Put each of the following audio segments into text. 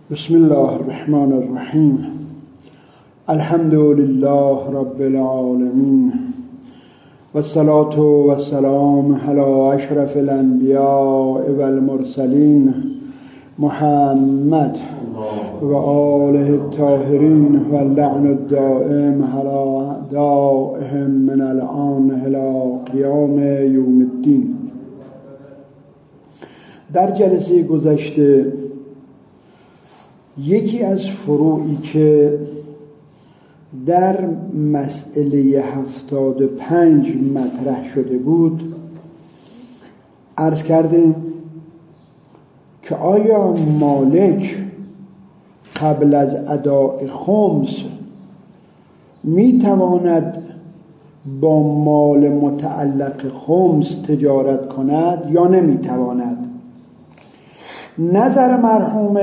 بسم الله الرحمن الرحیم. الحمد لله رب العالمین والصلاة والسلام علی اشرف الانبیاء والمرسلین محمد و آله الطاهرین و اللعن الدائم علی اعدائهم من الآن الی قیام یوم الدین. در جلسه گذشته یکی از فروعی که در مسئله 75 مطرح شده بود عرض کردیم که آیا مالک قبل از اداء خمس میتواند با مال متعلق خمس تجارت کند یا نمیتواند؟ نظر مرحوم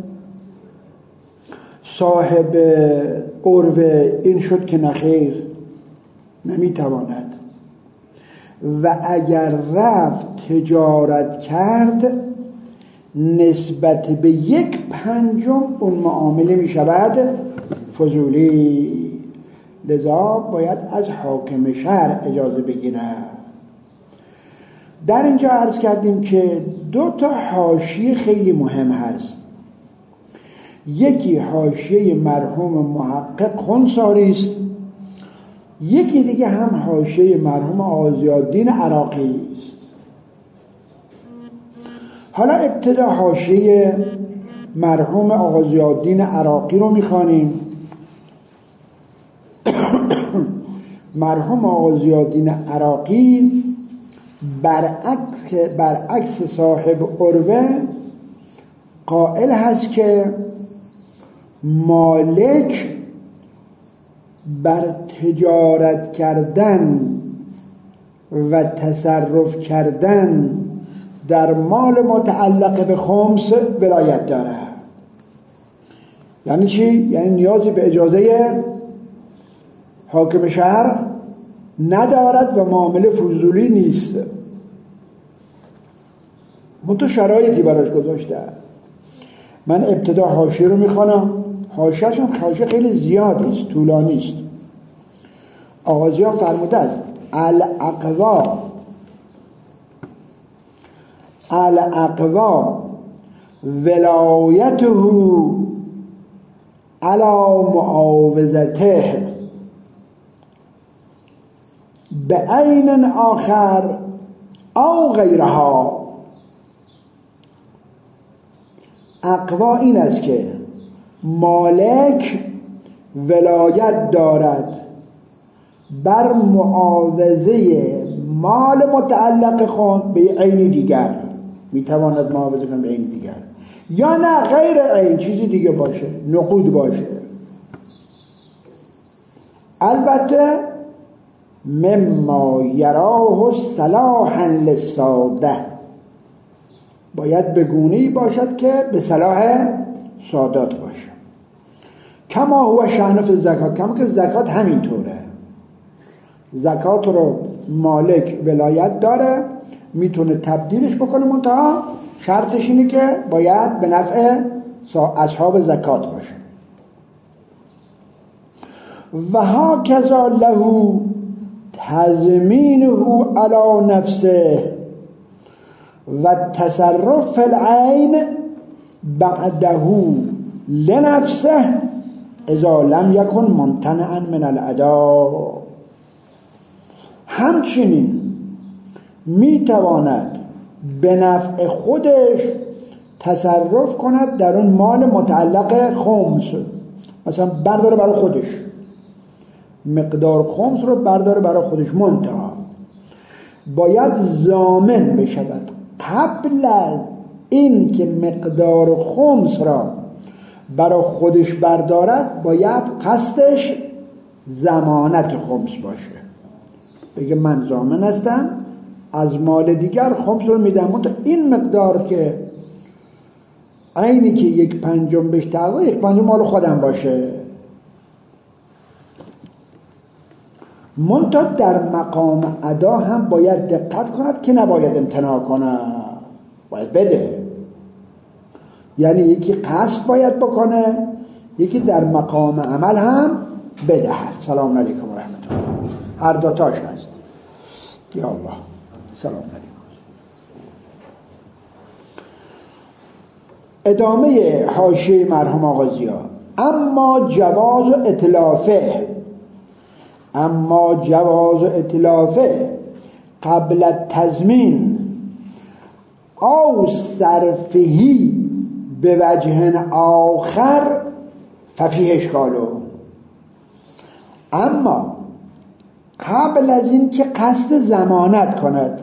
صاحب عروه این شد که نخیر، نمیتواند و اگر رفت تجارت کرد نسبت به 1/5 اون معامله میشود فضولی، لذا باید از حاکم شهر اجازه بگیرد. در اینجا عرض کردیم که 2 حاشیه خیلی مهم هست. یکی حاشیه مرحوم محقق خنثاری است، یکی دیگه هم حاشیه مرحوم آغازی‌الدین عراقی است. حالا ابتدا حاشیه مرحوم آغازی‌الدین عراقی رو میخوانیم. مرحوم آغازی‌الدین عراقی برعکس صاحب عروه قائل هست که مالک بر تجارت کردن و تصرف کردن در مال متعلق به خمس ولایت دارد. یعنی چی؟ یعنی نیازی به اجازه حاکم شهر ندارد و معامله فضولی نیست. منتها شرایطی براش گذاشته. من ابتدا حاشیه رو میخوانم. حاشیه‌ش هم حاشیه خیلی زیادی است، طولانی است. آغازیان فرموده است الاقوا ولایته علی معاوضته بعین آخر او غیرها. اقوا این است که مالک ولایت دارد بر معاوضه مال متعلق خود به عین دیگر، میتواند معاوضه کنه به عین دیگر، یا نه غیر عین چیزی دیگه باشه، نقود باشه. البته مما یراه صلاحا للساده، باید به گونه‌ای باشد که به صلاح سادات باشه. کما هو شأن فی الزکات، کما که زکات همینطوره. زکات رو مالک ولایت داره، میتونه تبدیلش بکنه، منتها شرطش اینه که باید به نفع اصحاب زکات باشه. و هکذا له تضمینه علی نفسه و تصرف فی العین بعده لنفسه اذا لم یکن ممتنعا من الاداء. همچنین میتواند به نفع خودش تصرف کند در اون مال متعلق خمس، مثلا برداره برای خودش، مقدار خمس رو برداره برای خودش، منتها باید ضامن بشود قبل از این که مقدار خمس را برای خودش بردارد باید قصدش ضمانت خمس باشه. بگه من ضامن هستم از مال دیگر خمس رو میدم، منتها این مقدار که عینی که 1/5 بهش تعلق 1/5 مال خودم باشه. منتها در مقام ادا هم باید دقت کند که نباید امتناع کنه، باید بده. یعنی یکی قصد باید بکنه، یکی در مقام عمل هم بدهد. سلام علیکم و رحمت الله. هر دوتاش هست. یا الله. سلام علیکم. ادامه حاشیه مرحوم آقا ضیا: اما جواز اتلافه قبل التضمین او صرفهی به وجه آخر ففیه اشکالو. اما قبل از این که قصد ضمانت کند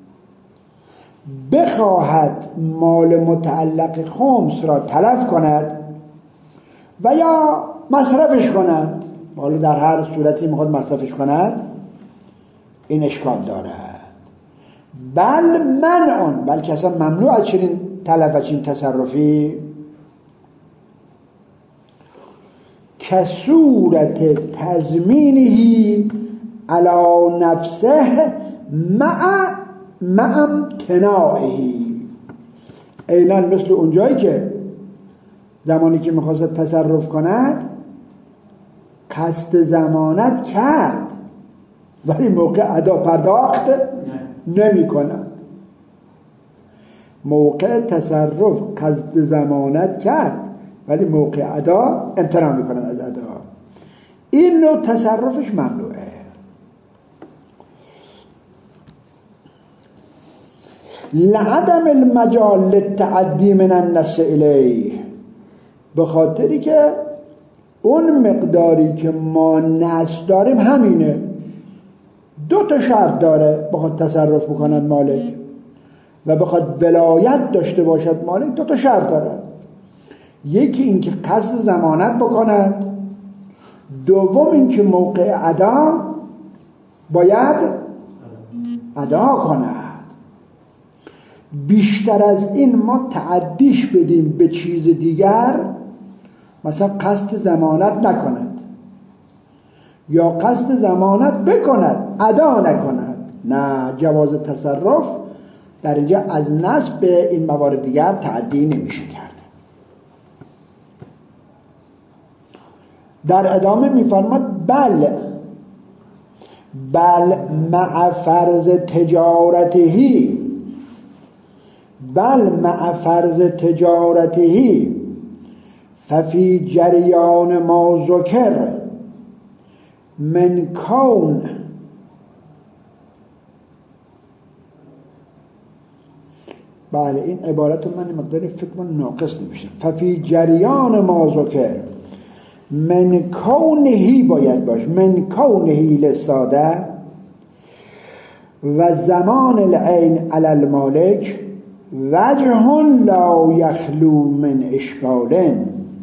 بخواهد مال متعلق خمس را تلف کند و یا مصرفش کند، حالا در هر صورتی میخواد مصرفش کند، این اشکال دارد. بلکه اصلا ممنوع از چنین تلف و چنین تصرفی که صورت تضمینه علی نفسه مع امتناعه. عیناً مثل اونجایی که زمانی که میخواست تصرف کند قصد ضمانت کرد ولی موقع ادا پرداخت نمی کند. موقع تصرف قصد ضمانت کرد ولی موقع ادا امتناع می کند از ادا. این نوع تصرفش ممنوعه. لعدم المجال للتعدی من النص الیه، به خاطری که اون مقداری که ما نص داریم همینه. 2 شرط داره بخواد تصرف بکنن مالک و بخواد ولایت داشته باشد مالک. 2 شرط دارد. یکی این که قصد ضمانت بکند، دوم این که موقع ادا باید ادا کند. بیشتر از این ما تعدیش بدیم به چیز دیگر، مثلا قصد ضمانت نکند یا قصد ضمانت بکند ادا نکند، نه، جواز تصرف در اینجا از نص به این موارد دیگر تعدی نمیشه کرد. در ادامه میفرماد بل مع فرض تجارته ففي جریان ما ذکر من کون بله این عبارت من مقداری فکر من ناقص نمیشه. ففي جریان ما ذکر من کونهی باید باش، من کونهی لساده و زمان العین علی المالک وجه لا یخلو من اشکال.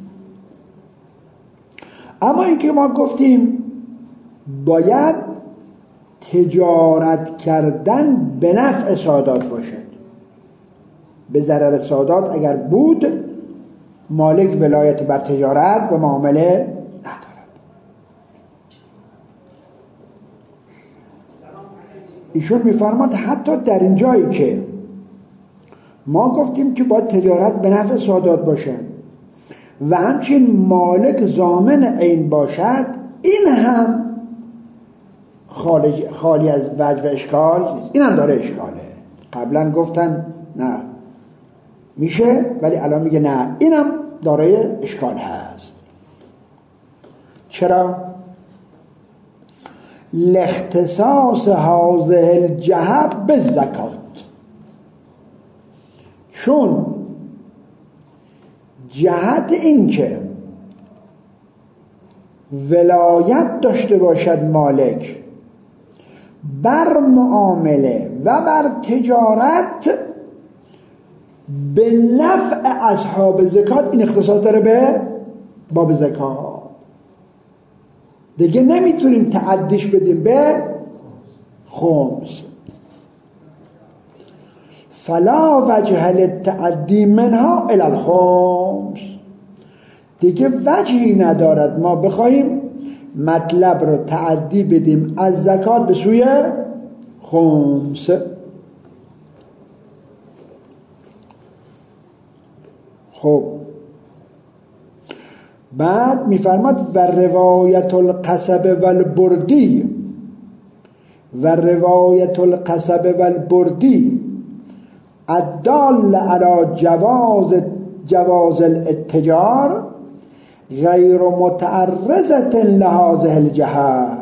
اما این که ما گفتیم باید تجارت کردن به نفع سادات باشد، به ضرر سادات اگر بود مالک ولایت بر تجارت و معامله ندارد. ایشون میفرماد حتی در این جایی که ما گفتیم که باید تجارت به نفع سادات باشد و همچنین مالک ضامن عین باشد، این هم خالی از وجه و اشکال نیست. این هم داره اشکاله. قبلا گفتن نه میشه ولی الان میگه نه، این هم دارای اشکال هست. چرا؟ لاختصاص هذه الجهه بالزکات، چون جهت این که ولایت داشته باشد مالک بر معامله و بر تجارت به نفع اصحاب زکات، این اختصاص داره به باب زکات. دیگه نمیتونیم تعدیش بدیم به خمس. فلا وجه للتعدی منها الی الخمس، دیگه وجهی ندارد ما بخوایم مطلب رو تعدی بدیم از زکات به سوی خمس. خب بعد میفرماد و روایت القصب والبردی و روایت القصب والبردی الدال علی جواز الاتجار غیر متعرضة لهذه الجهة.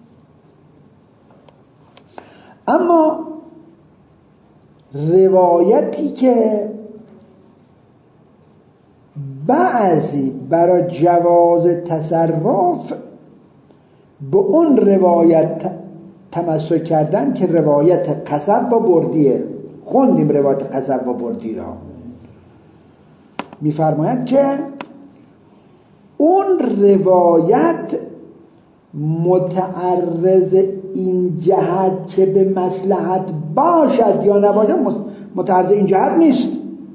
اما روایتی که بعضی برای جواز تصرف به اون روایت تمسک کردن که روایت قصب و بردیه، خوندیم روایت قصب و بردی را، میفرماید که اون روایت متعرض این جهت که به مصلحت باشد یا نباشد، متعرض این جهت نیست.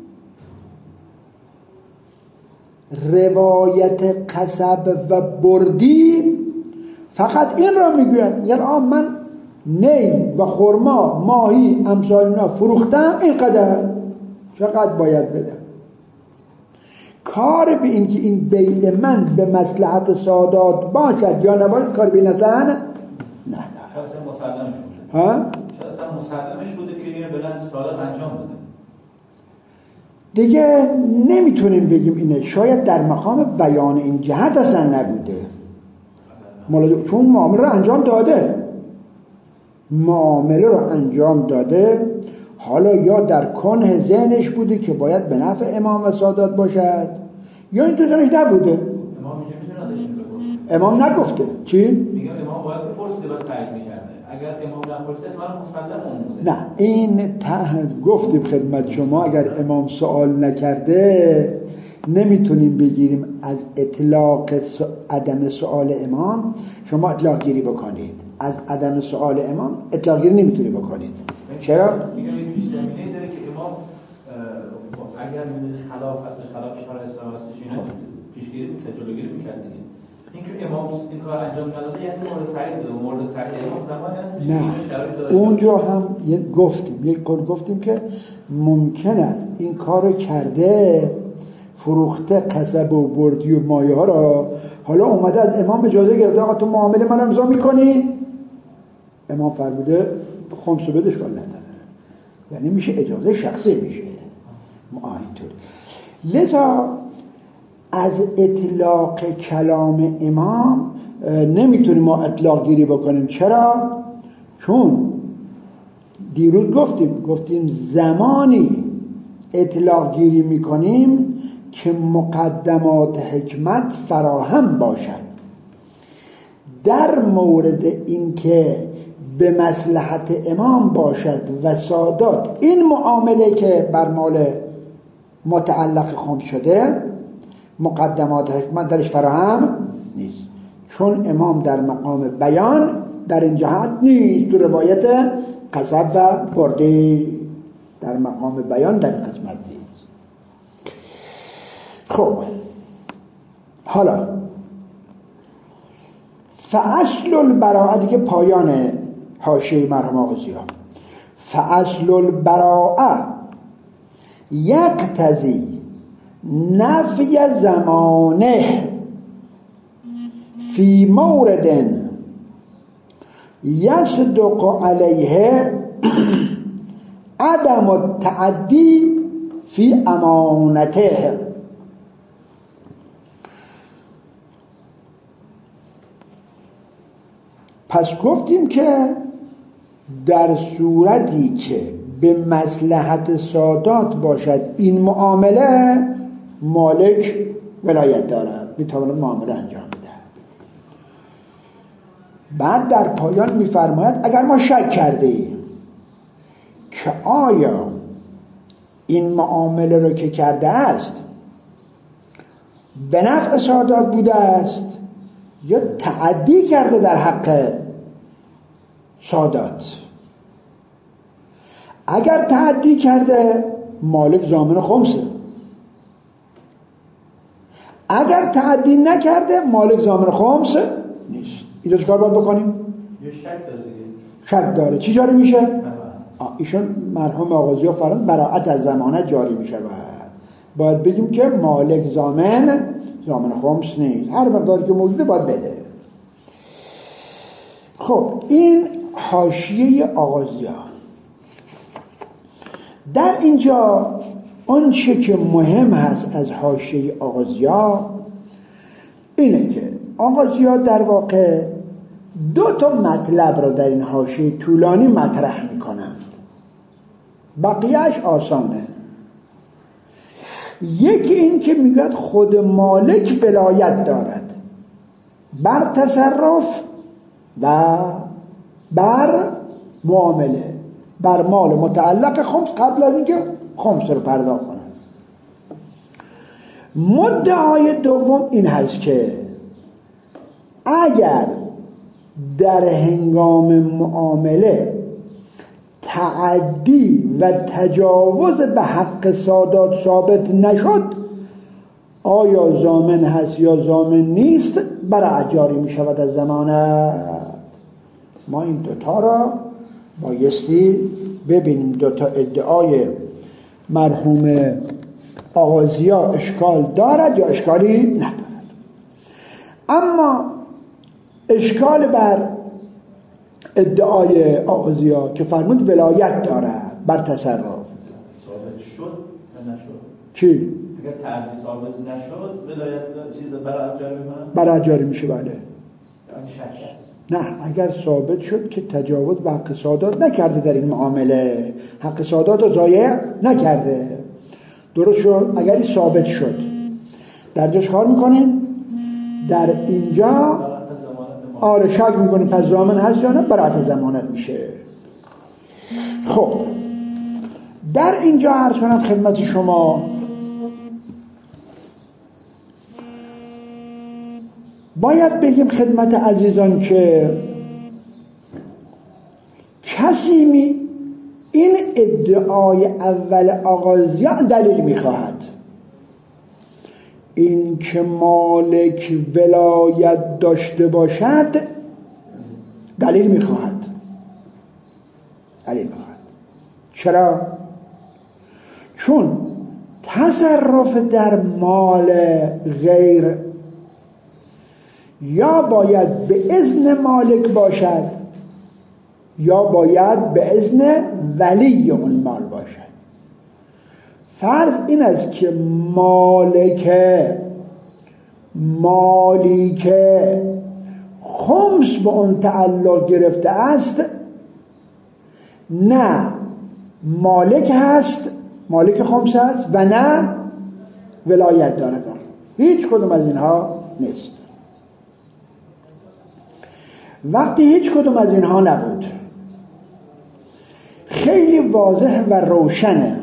روایت قصب و بردی فقط این را میگوید، میگن من نی و خرما، ماهی، امثال اینا فروختم، اینقدر، چقدر باید بدم. کار به این که این بیع من به مصلحت سادات باشد یا نباشد کار به این اصلا نه. شاید اصلا مسلمش بوده. شاید اصلا مسلمش بوده که اینو بلند سادات انجام بده. دیگه نمیتونیم بگیم اینه، شاید در مقام بیان این جهت اصلا نبوده، چون معامله رو انجام داده، حالا یا در کنه ذهنش بوده که باید به نفع امام و سادات باشد، یا این دوتانش نبوده. امام اینجا میتونه ازش بپرسه. امام نگفته. چی؟ میگم امام باید بپرسه باید تایید می‌کرده. اگر امام نپرسه احتمالاً مسلم اون بوده. نه، این گفتیم خدمت شما، اگر امام سوال نکرده نمیتونیم بگیریم از اطلاق عدم سوال امام شما اطلاق گیری بکنید. از عدم سوال امام اطلاق گیری نمیتونی بکنید. چرا؟ میگم این پیش زمینه داره که امام اگر خلاف شرع اسلام هستش اینا پیشگیری می‌کرد، جلوگیری می‌کرد دیگه. اینکه امام این کار انجام نداده یعنی مورد تایید امام زمانی هستش که شرایط داشته. اونجا هم گفتیم که ممکن است این کارو کرده، فروخته قصب و بردی و مایه ها را، حالا اومده از امام اجازه گرفته آقا تو معامله من امضا میکنی؟ امام فرموده خمسو بدش کار نداره، یعنی میشه اجازه شخصی میشه اینطوری. لذا از اطلاق کلام امام نمیتونیم ما اطلاق گیری بکنیم. چرا؟ چون دیروز گفتیم زمانی اطلاق گیری میکنیم که مقدمات حکمت فراهم باشد. در مورد این که به مصلحت امام باشد و سادات، این معامله که بر مال متعلق خم شده مقدمات حکمت درش فراهم نیست، چون امام در مقام بیان در این جهت نیست. تو روایت قصب و برده در مقام بیان در قسمت نیست. خب حالا فاصل البراءه دیگه پایان حاشیه مرحوم آقا ضیا. فاصل البراءه یقتضی نفی زمانه فی مورد یصدق علیه عدم التعدی فی امانته. پس گفتیم که در صورتی که به مصلحت سادات باشد این معامله، مالک ولایت دارد، میتواند معامله انجام بده. بعد در پایان میفرماید اگر ما شک کرده ایم که آیا این معامله رو که کرده است به نفع سادات بوده است یا تعدی کرده در حق سادات، اگر تعدی کرده مالک ضامن خمسه، اگر تعدی نکرده مالک ضامن خمس نیست. اینجا چیکار باید بکنیم؟ یه شک داره دیگه. شک داره. چی جاری میشه؟ ایشون مرحوم آقا ضیا فرمود براءت از ضمانت جاری میشه. باید بگیم که مالک ضامن خمس نیست، هر مقداری که موجوده باید بده. خب این حاشیه آغازی‌ها. در اینجا آنچه که مهم هست از حاشیه آغازی‌ها اینه که آغازی‌ها در واقع 2 مطلب رو در این حاشیه طولانی مطرح می‌کنند، بقیه‌اش آسانه. یکی این که میگه خود مالک ولایت دارد بر تصرف و بر معامله، بر مال متعلق خمس قبل از اینکه خمس رو پرداخت کنند. مدعای دوم این هست که اگر در هنگام معامله تعدی و تجاوز به حق سادات ثابت نشد، آیا ضامن هست یا ضامن نیست، برای جاری می شود از ضمانت. ما این 2 را بایستی ببینیم. 2 ادعای مرحوم آغازیا اشکال دارد یا اشکالی ندارد. اما اشکال بر ادعای آغازیا که فرمود ولایت دارد بر تصرف ثابت شد و نشد. چی؟ اگر تعدی ثابت نشد ولایت چیز برای جاری میکنن؟ برای جاری میشه. بله. یعنی شک. نه، اگر ثابت شد که تجاوز به حق سادات نکرده در این معامله، حق سادات رو ضایع نکرده، درست شد. اگر این ثابت شد در جاش کار میکنیم در اینجا آره شک میکنیم پس ضامن هست یا نه، برات ضمانت میشه. خب در اینجا عرض کنم خدمت شما باید بگیم خدمت عزیزان که کسی این ادعای اول آغازیان دلیل میخواهد، این که مالک ولایت داشته باشد دلیل میخواهد. چرا؟ چون تصرف در مال غیر یا باید به اذن مالک باشد یا باید به اذن ولی اون مال باشد. فرض این است که مالی که خمس به اون تعلق گرفته است نه مالک هست، مالک خمس هست و نه ولایت دارد، هیچ کدوم از اینها نیست. وقتی هیچ کدوم از اینها نبود، خیلی واضح و روشنه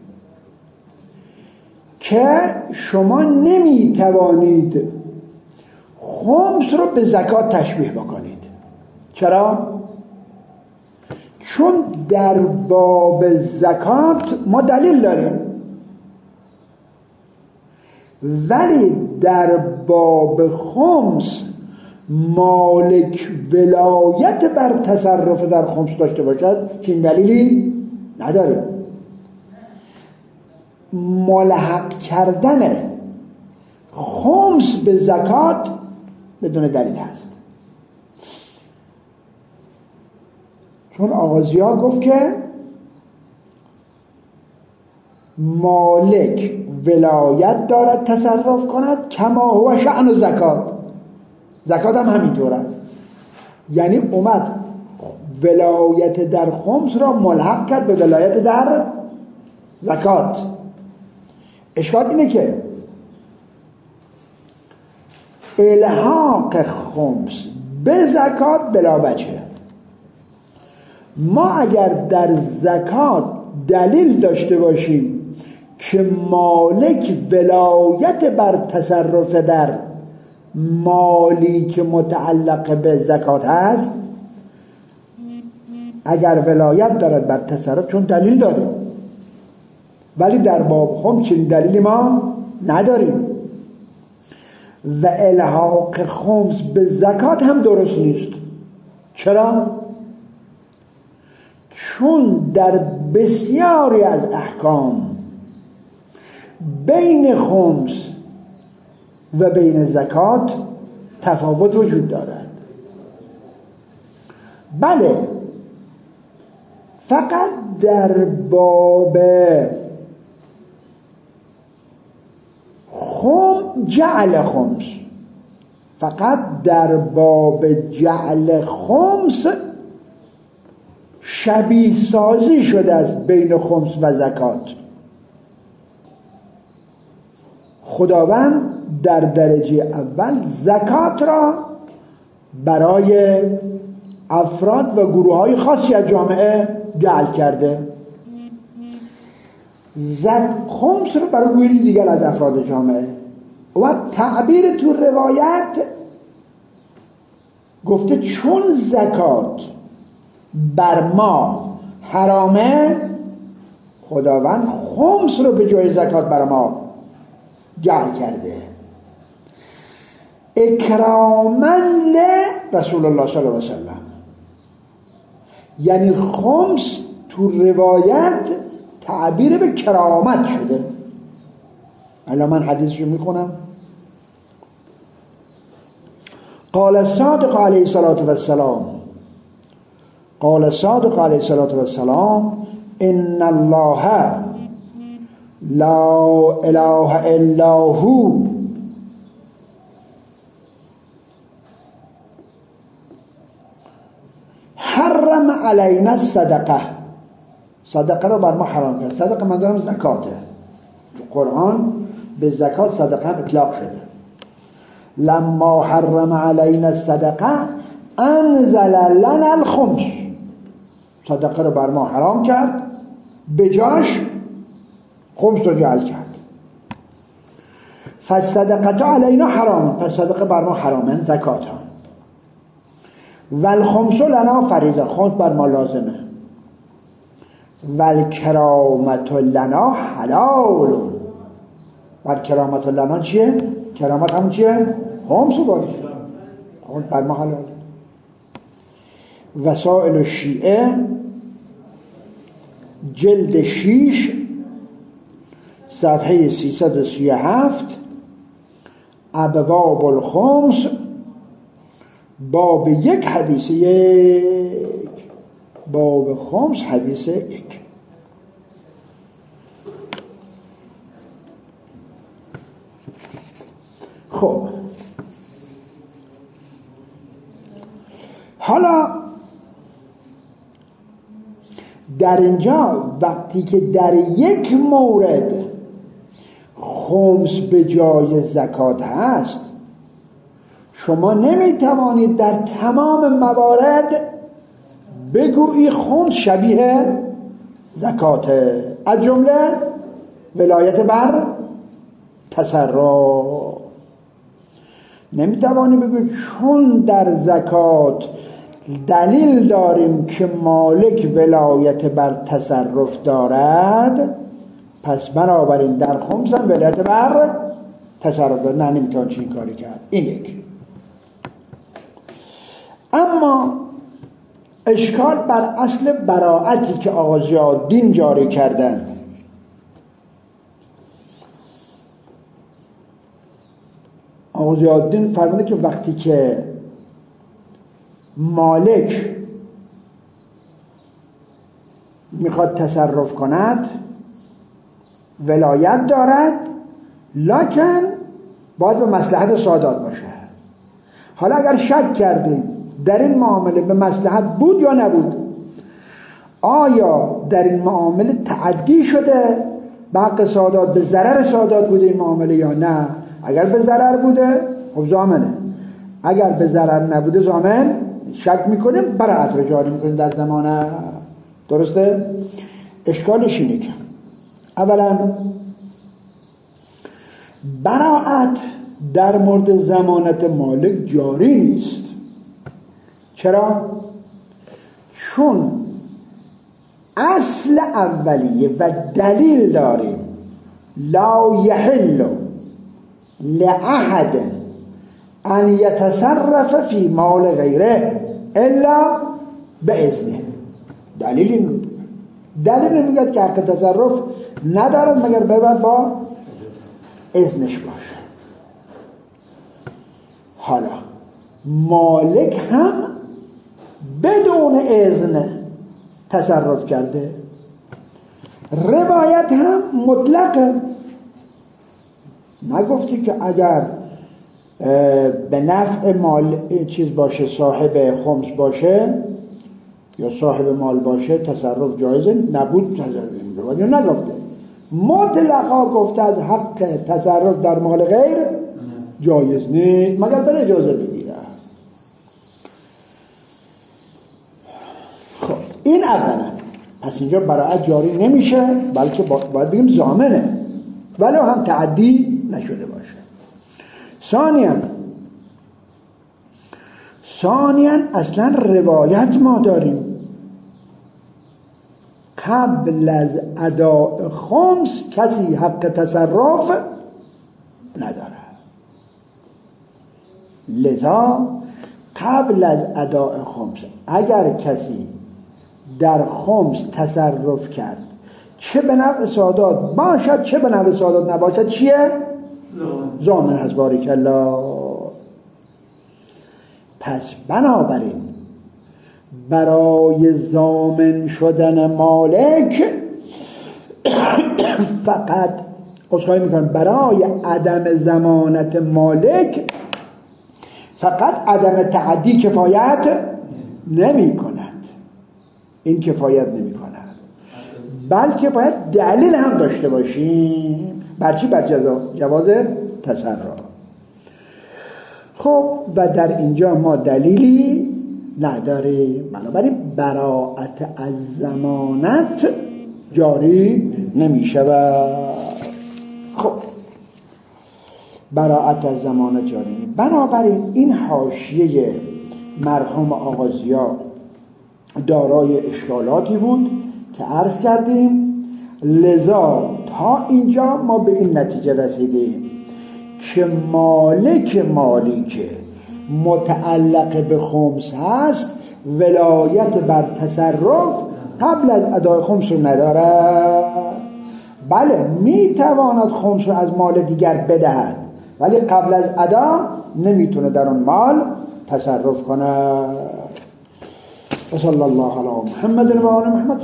که شما نمیتوانید خمس رو به زکات تشبیه بکنید. چرا؟ چون در باب زکات ما دلیل داریم، ولی در باب خمس مالک ولایت بر تصرف در خمس داشته باشد چین دلیلی نداریم. ملحق کردن خمس به زکات بدون دلیل هست. چون آغازی‌ها گفت که مالک ولایت دارد تصرف کند کما هو شأن زکات، زکات هم همینطور است. یعنی اومد ولایت در خمس را ملحق کرد به ولایت در زکات. اشکال اینه که الحاق خمس به زکات بلا وجهه. ما اگر در زکات دلیل داشته باشیم که مالک ولایت بر تصرف در مالی که متعلق به زکات هست، اگر ولایت دارد بر تصرف چون دلیل داریم، ولی در باب خمس چنین دلیلی ما نداریم و الحاق خمس به زکات هم درست نیست. چرا؟ چون در بسیاری از احکام بین خمس و بین زکات تفاوت وجود دارد. بله، فقط در باب جعل خمس، فقط در باب جعل خمس شبیه سازی شده است بین خمس و زکات. خداوند در درجه اول زکات را برای افراد و گروه‌های خاصی از جامعه جعل کرده، خمس رو برای گروهی دیگر از افراد جامعه. و تعبیر تو روایت گفته چون زکات بر ما حرامه، خداوند خمس رو به جای زکات بر ما جعل کرده، اکراما لرسول الله صلی الله علیه وسلم. یعنی خمس تو روایت تعبیر به کرامت شده. الان من حدیثشو میخونم. قال الصادق علیه الصلاة والسلام، قال الصادق علیه الصلاة والسلام ان الله لا اله الا هو حرم علینا الصدقه. صدقه رو بر ما حرام کرد. صدقه من دارم زکاته. تو قرآن به زکات صدقه اطلاق شده. لما حرم علینا الصدقه انزل لنا الخمس. صدقه رو بر ما حرام کرد، به جاش خمس رو جعل کرد. فالصدقه علینا حرام، پس صدقه بر ما حرامه، زکات هم. والخمس لنا فریضه، خمس بر ما لازمه. والکرامت لنا حلال. والکرامت لنا چیه؟ کرامت هم چیه؟ خمس باری، خمس بر ما حلال. وسائل الشیعه جلد 6 صفحه 337 ابواب الخمس باب 1 حدیث 1. باب خمس حدیث 1. خب حالا در اینجا وقتی که در یک مورد خمس به جای زکات هست، شما نمیتوانید در تمام موارد بگویی خمس شبیه زکاته، از جمله ولایت بر تصرف. نمیتوانی بگویی چون در زکات دلیل داریم که مالک ولایت بر تصرف دارد، پس بنابراین در خمس هم ولایت بر تصرف دارد. نه، نمیتوان چنین کاری کرد. این یک. اما اشکال بر اصل براعتی که آقا ضیاءالدین جاری کردن. آقا ضیاءالدین فرموده که وقتی که مالک میخواد تصرف کند ولایت دارد، لکن باید به مصلحت سادات باشه. حالا اگر شک کردیم در این معامله به مصلحت بود یا نبود، آیا در این معامله تعدی شده به حق سادات، به ضرر سادات بوده این معامله یا نه؟ اگر به ضرر بوده خب ضامنه، اگر به ضرر نبوده ضامن شک میکنیم، براعت رو جاری میکنیم در زمانه. درسته؟ اشکالش اینه که اولا براعت در مورد ضمانت مالک جاری نیست. چرا؟ چون اصل اولیه و دلیل داریم لا یحل لأحد ان یتصرف فی مال غیره الا باذنه. دلیل میگه که حق تصرف ندارد مگر برود با اذنش باشه. حالا مالک هم بدون اذن تصرف کرده. روایت هم مطلقه، نگفتی که اگر به نفع مال چیز باشه، صاحب خمس باشه یا صاحب مال باشه تصرف جایزه، نبود تصرف روایت نگفته، مطلقا گفته از حق تصرف در مال غیر جایز نیست مگر به اجازه بگیره. خب این اولا، پس اینجا براعت جاری نمیشه، بلکه باید بگیم ضامنه ولی هم تعدی نشده باشه. ثانیاً اصلا روایت ما داریم قبل از اداء خمس کسی حق تصرف نداره. لذا قبل از اداء خمس اگر کسی در خمس تصرف کرد، چه به نفع سادات باشد چه به نفع سادات نباشد، چیه؟ ضامن هست. بارک الله. پس بنابراین برای ضامن شدن مالک فقط عذرخواهی میکنم، برای عدم ضمانت مالک فقط عدم تعدی کفایت نمی کند. این کفایت نمی کند، بلکه باید دلیل هم داشته باشیم. برچی؟ بر جواز تصرف. خب و در اینجا ما دلیلی نداریم، بنابراین براءت از ضمانت جاری نمی شود. خب براءت از ضمانت جاری نمی. بنابراین این حاشیه مرحوم آقا ضیا دارای اشکالاتی بود که عرض کردیم. لذا تا اینجا ما به این نتیجه رسیدیم که مالک مالی که متعلق به خمس هست ولایت بر تصرف قبل از ادای خمس رو نداره. بله میتواند خمس رو از مال دیگر بدهد ولی قبل از ادا نمیتونه در اون مال تصرف کنه. صلی الله علی محمد و آل محمد.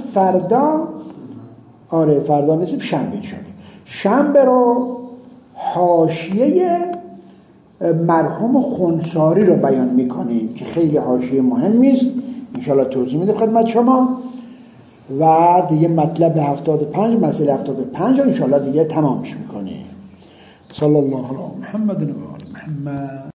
فردا نصیب شنبه شد. شنبه رو حاشیه مرحوم خنثاری رو بیان میکنیم که خیلی حاشیه مهمی است، انشاءالله توضیح میده خدمت شما و دیگه مطلب 75 مسئله 75 رو انشاءالله دیگه تمامش میکنیم. صلی الله علی محمد و آل محمد.